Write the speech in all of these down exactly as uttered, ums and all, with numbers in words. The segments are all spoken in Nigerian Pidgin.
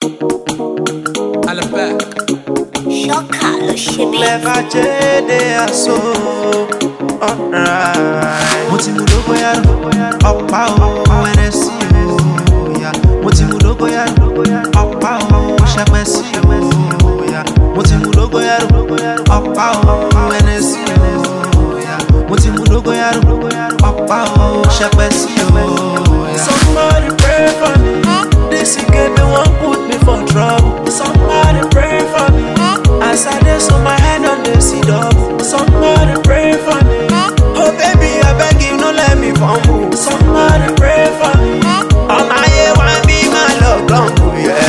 Alabak. Choca lo chibi. Clever Jade aso. Alright. Mo ti mu dogo yaro, ọ̀pá o, ẹnẹsì o, ya. Mo ti mu dogo yaro, ọ̀pá o, ṣẹpẹsì o, ya. Mo ti mu dogo yaro, ọ̀pá o, ẹnẹsì o, ya. Mo ti mu dogo yaro, ọ̀pá o, ṣẹpẹsì o, ya. Somebody pray for me. This girl they won't put me for trouble. Somebody pray for me. As I dey so my head on the see double. Somebody pray for me. Oh baby, I beg you, no let me fumble. Somebody pray for me. All my year want be my love, don't do yeah.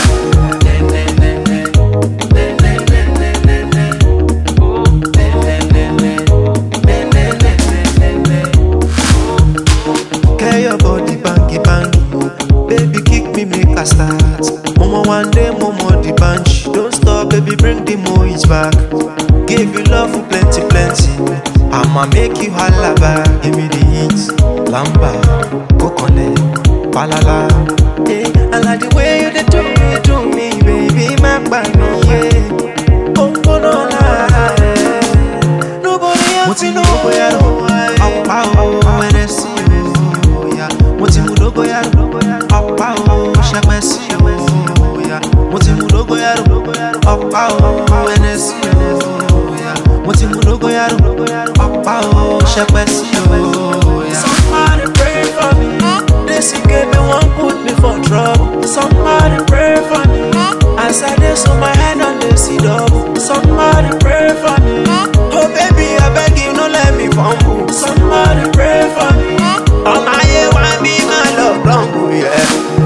Get your body bangy bangy, baby kick me make a start. Momo one day, momo the bunch. Don't stop, baby bring the moist back. Give you love for plenty, plenty. I'ma make you holla back. Give me the hits, lamba, coconut, palala. Hey, I like the way you dey do me, do me, baby, my baby, yeah. Oh, oh, no, lie. Nobody else knows. Ọ̀pá o, ẹnẹsì o, ya. Mo ti mu dogo yaro, ọ̀pá o, ṣẹpẹsì o, ya. Mo ti mu dogo yaro, ọ̀pá o, ẹnẹsì o, ya. Mo ti mu dogo yaro, ọ̀pá o, ṣẹpẹsì o, ya. Somebody pray for me. This girl they won't put me for trouble. Somebody pray for me. As I dey so my head on the see double. Somebody pray for me. Oh baby, I beg you, no let me fumble. Somebody pray for me. All my year want be my love, don't go, yeah.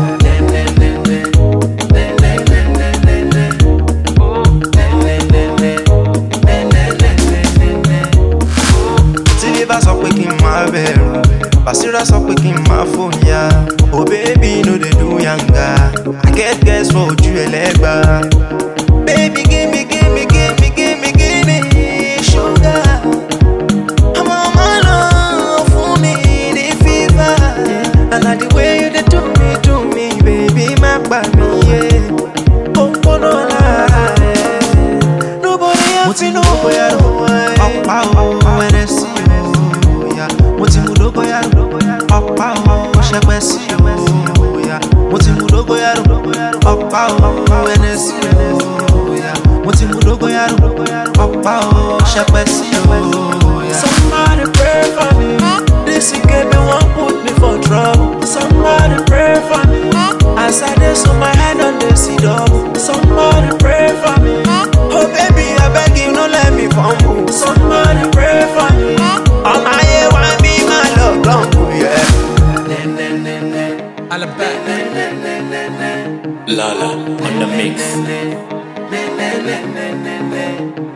Tí bá sọ pé kí n máa bẹ̀rù, Basira sọ pé kí n máa fòyà. Oh baby, no dey do yanga. I get guess for ojú ẹlẹ́gbà. Baby, give me, give me, give me, give me, give me sugar. I'm on my love for me, the fever. I like the way you dey do me, do me, baby, my baby, yeah. Oh, oh, no lie. Nobody else knows. Ọ̀pá o, ẹnẹsì o, ya. Mo ti mu dogo yaro, ọ̀pá o, ṣẹpẹsì o, ya. Mo ti mu dogo yaro, ọ̀pá o, ẹnẹsì o, ya. Mo ti mu dogo yaro, ọ̀pá o, ṣẹpẹsì o, ya. Somebody pray for me. This girl they won't put me for trouble. Somebody pray for me. As I dey so my head on the see double. Somebody pray for me. Oh baby, I beg you, no let me fumble. Somebody pray for me. All my year want be my love, don't go, yeah. Alabak. Lala on the mix.